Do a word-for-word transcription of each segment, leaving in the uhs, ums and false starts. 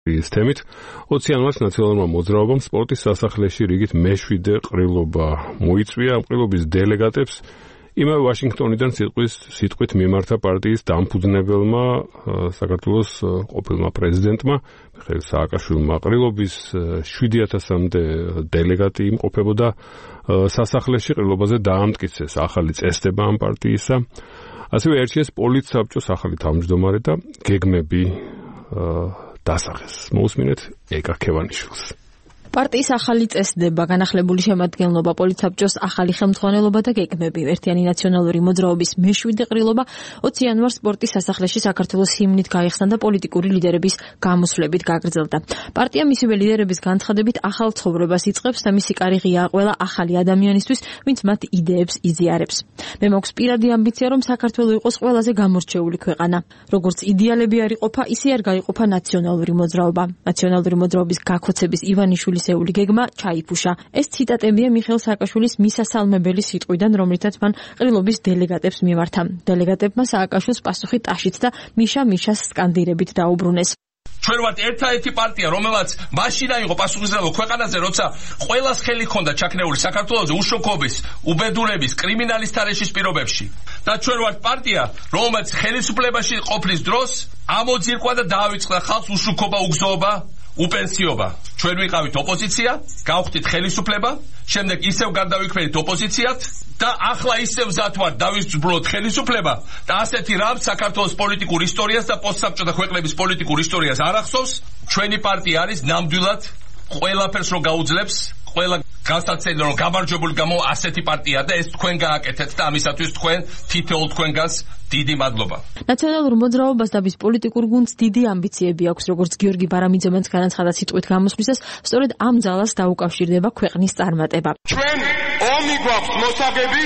ის თემით ოცი იანვარს ნაციონალურმა მოძრაობამ სპორტის სასახლეში რიგით მეშვიდე ყრილობა მოიწვია. ამ ყრილობის დელეგატებს იმავე ვაშინგტონიდან სიტყვის სიტყვით მიმართა პარტიის დამფუძნებელმა საქართველოს ყოფილმა პრეზიდენტმა მიხეილ სააკაშვილმა. ყრილობის შვიდი ათასამდე დელეგატი იმყოფებოდა სასახლეში. ყრილობაზე დაამტკიცეს ახალი წესდება ამ პარტიისა. ასევე ერჩიეს პოლიტსაბჭოს ახალი თავმჯდომარე და გეგმები დასახეს. მოусმინეთ ეკა ქევანიშვილს. პარტიის ახალი წესდება, განახლებული შემადგენლობა, პოლიტსაბჭოს ახალი ხელმძღვანელობა და გეგმები. ერთიანი ნაციონალური მოძრაობის მეშვიდე ყრილობა ოცი იანვარს სპორტის სასახლეში საქართველოს ჰიმნით გაიხსნა და პოლიტიკური ლიდერების გამოსვლებით გაგრძელდა. პარტია მისივე ლიდერების განცხადებით ახალ ცხოვრებას იწყებს და მისი კარი ღიაა ყველა ახალი ადამიანისთვის, ვინც მათ იდეებს იზიარებს. მე მაქვს პირადი ამბიცია, რომ საქართველო იყოს ყველაზე გამორჩეული ქვეყანა. როგორც იდეალები არ იყოფა, ისე არ გაიყოფა ნაციონალური მოძრაობა. ნაციონალური მოძრაობის გაქოცების ივანიშვილის ეული გეგმა ჩაიფუშა. ეს ციტატებია მიხეილ სააკაშვილის მისასალმებელი სიტყვიდან, რომლითაც მან ყრილობის დელეგატებს მიმართა. დელეგატებმა სააკაშვილს პასუხი ტაშით და მიშა მიშას სკანდირებით დაუბრუნეს. ჩვენ ვართ ერთადერთი პარტია, რომელსაც მაშინ იყო პასუხისმგებლობა ქვეყანაზე, როცა ყველას ხელი ჰქონდა ჩაქნეული საქართველოზე უშოქობის, უბედურების, კრიმინალის თარეშის პირობებში. და ჩვენ ვართ პარტია, რომელსაც ხელისუფლებაში ყოფნის დროს ამოძირკვა და დაავიწყდა ხალხს უშუქობა, უგზოობა, უპენსიობა. ჩვენ ვიყავით ოპოზიცია, გავხდით ხელისუფლება, შემდეგ ისევ გადავიქმნით ოპოზიციად და ახლა ისევ მზად ვართ დავისრულოთ ხელისუფლება და ასეთი რამ საქართველოს პოლიტიკურ ისტორიას და პოსტსაბჭოთა ქვეყნების პოლიტიკურ ისტორიას არ ახსოვს. ჩვენი პარტია არის ნამდვილად ყველაფერს რო გაუძლებს, ყველა განსაცდელი რომ გამარჯვებული გამო ასეთი პარტია და ეს თქვენ გააკეთეთ და ამისათვის თქვენ თითოეულ თქვენგანს დიდი მადლობა. ნაციონალურ მოძრაობას და მის პოლიტიკურ გუნდს დიდი ამბიციები აქვს, როგორც გიორგი ბარამიძემაც განაცხადა სიტყვით გამოსვლისას, სწორედ ამ ძალას დაუკავშირდება ქვეყნის წარმატება. ჩვენ ომი გვაქვს მოსაგები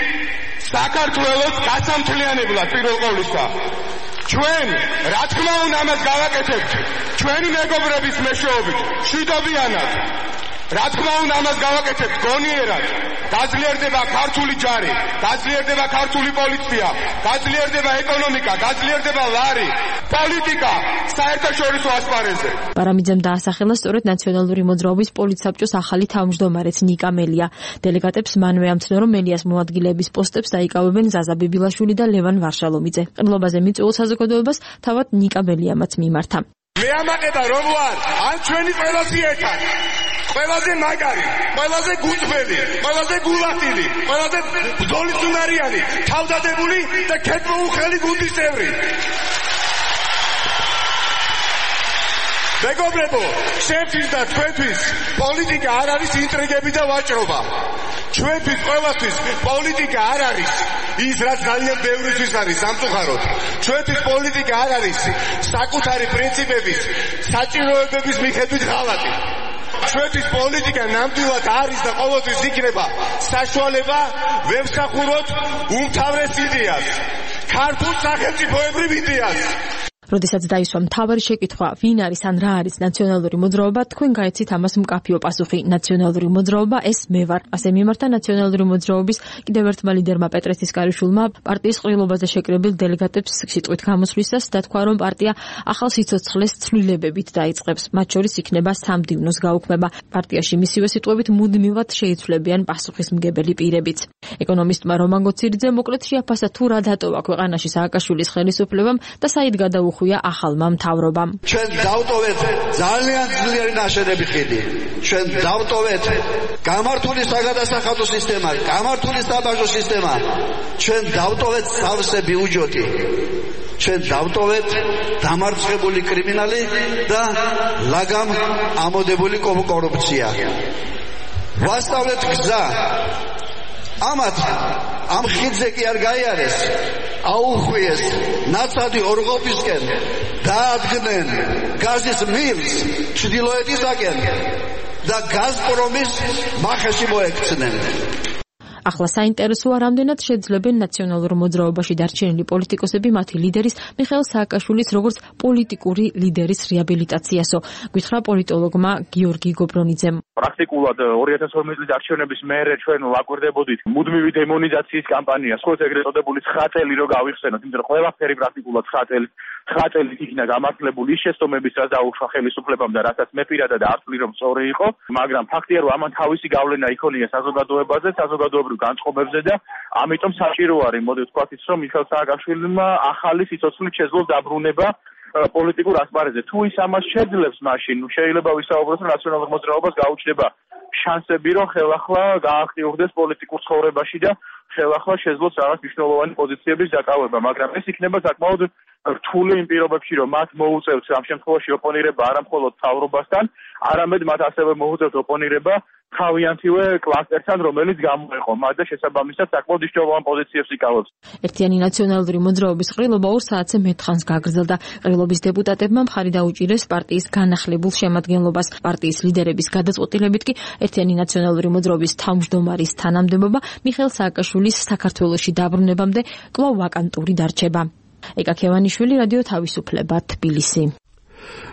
საქართველოს გასამთლიანებლად პირველ ყოვლისა. ჩვენ რა თქმა უნდა ამას გავაკეთებთ ჩვენი მეგობრების მეშვეობით, შვიდობიანად. რა თქმა უნდა ამას გავაკეთებთ გონიერად. გაძლიერდება ქართული ჯარი, გაძლიერდება ქართული პოლიცია, გაძლიერდება ეკონომიკა, გაძლიერდება ლარი, პოლიტიკა საერთაშორისო ასპარეზზე. ბარამიძემ დაასახელა სწორედ ნაციონალური მოძრაობის პოლიტსაბჭოს ახალი თავმჯდომარეც ნიკა მელია. დელეგატებს მანვე ამცნო, რომ მელიას მოადგილეების პოსტებს დაიკავებენ ზაზა ბიბილაშვილი და ლევან ვარშალომიძე. ყრილობაზე მიწვეულ საზოგადოებას თავად ნიკა მელიამაც მიმართა. მე ამაყება რომ ვარ ან ჩვენი ყველასი ერთად. ყველაზე მაგარი, ყველაზე გუწბელი, ყველაზე გულახილი, ყველაზე ბრძოლისუნარიანი, თავდადებული და ქეთმოუხელი გუნდის წევრი. მეგობრებო, ჩემთვის და თქვენთვის პოლიტიკა არ არის ინტრიგები და ვაჭრობა. ჩვენთვის ყველასთვის პოლიტიკა არ არის ის, რაც ძალიან ბევრისთვის არის სამწუხაროდ. ჩვენთვის პოლიტიკა არ არის საკუთარი პრინციპების, საჭიროებების მიხედვით ღალატი. ჩვენთვის პოლიტიკა ნამდვილად არის და ყოველთვის იქნება საშუალება ვემსახუროთ უმთავრეს იდეას, ქართულ სახელმწიფოებრივ იდეას. როდესაც დაისვა მთავარი შეკითხვა, ვინ არის ან რა არის ნაციონალური მოძრაობა, თქვენ გაეცით ამას მკაფიო პასუხი. ნაციონალური მოძრაობა ეს მე ვარ. ასე მიმართა ნაციონალური მოძრაობის კიდევ ერთმა ლიდერმა პეტრე ცისკარიშვილმა პარტიის ყრილობაზე შეკრებილ დელეგატებს სიტყვით გამოსვლისას დათქვა, რომ პარტია ახალ სიცოცხლეს ცვლილებებით დაიწყებს. მათ შორის იქნება სამდივნოს გაუქმება. პარტიაში მისივე სიტყვებით მუდმივად შეიცვლებიან პასუხისმგებელი პირებიც. ეკონომისტმა რომან გოცირიძე მოკლედ შეაფასა თუ რა დატოვა ქვეყანაში სააკაშვილის ხელისუფლებამ და საით გადაუხვია ახალმა მთავრობამ. ჩვენ დავტოვეთ ძალიან ძლიერი ნაშენები ხიდი. ჩვენ დავტოვეთ გამართული საგადასახადო სისტემა, გამართული საბაჟო სისტემა. ჩვენ დავტოვეთ სავსე ბიუჯეტი. ჩვენ დავტოვეთ დამარცხებული კრიმინალი და ლაგამ ამოდებული კორუფცია. ვასწავლეთ გზა. ამათ ამ ხიდზე კი არ გაიარეს, აუხვიეს ნაცადი ორღოფისკენ, დაადგნენ გაზის მილს ჩრდილოეთისაკენ და გაზპრომის მახეში მოექცნენ. ახლა საინტერესოა, რამდენად შეძლებენ ნაციონალურ მოძრაობაში დარჩენილი პოლიტიკოსები მათი ლიდერის მიხეილ სააკაშვილის როგორც პოლიტიკური ლიდერის რეაბილიტაციასო. გითხრა პოლიტოლოგმა გიორგი გობრონიძემ. პრაქტიკულად ორი ათას ორმოცი წლის არჩევნების მერე ჩვენ ვაკვირდებოდით მუდმივი დემონიზაციის კამპანიას, ხოლო ეგრეთ წოდებული ცხრა წელი რო გავიხსენოთ, იმიტომ რომ ყველაფერი პრაქტიკულად ცხრა წელი ცხრა წელით იქნა გამართლებული ის შეცდომების, რაც დაუშვა ხელისუფლებამ და რასაც მე პირადად არ ვთვლი, რომ სწორი იყო, მაგრამ ფაქტია, რომ ამან თავისი გავლენა იქონია საზოგადოებაზე, საზოგადოებრივ განწყობებზე და ამიტომ საჭირო არის, მოდი ვთქვათ ის, რომ მიხეილ სააკაშვილმა ახალი სიცოცხლით შეძლოს დაბრუნება პოლიტიკურ ასპარეზზე. თუ ის ამას შეძლებს, მაშინ შეიძლება ვისაუბროთ, რომ ნაციონალურ მოძრაობას გაუჩნდება შანსები, რომ ხელახლა გააქტიურდეს პოლიტიკურ ცხოვრებაში და ხელახლა შეძლოს რაღაც მნიშვნელოვანი პოზიციების დაკავება, მაგრამ ეს იქნება საკმაოდ რთული იმ პირობებში, რომ მათ მოუწევთ ამ შემთხვევაში ოპონირება არა მხოლოდ მთავრობასთან, არამედ მათ ასევე მოუწევთ ოპონირება თავიანთივე კლასტერთან, რომელიც გამოეყო მათ და შესაბამისად საკმაოდ მნიშვნელოვან პოზიციებს იკავებს. ერთიანი ნაციონალური მოძრაობის ყრილობა ორ საათზე მეტხანს გაგრძელდა. ყრილობის დეპუტატებმა მხარი დაუჭირეს პარტიის განახლებულ შემადგენლობას. პარტიის ლიდერების გადაწყვეტილებით კი ერთიანი ნაციონალური მოძრაობის თავმჯდომარის თანამდებობა მიხეილ სააკაშვილის საქართველოში დაბრუნებამდე კვლავ ვაკანტური დარჩება. ეკა ქევანიშვილი, რადიო თავისუფლება, თბილისი.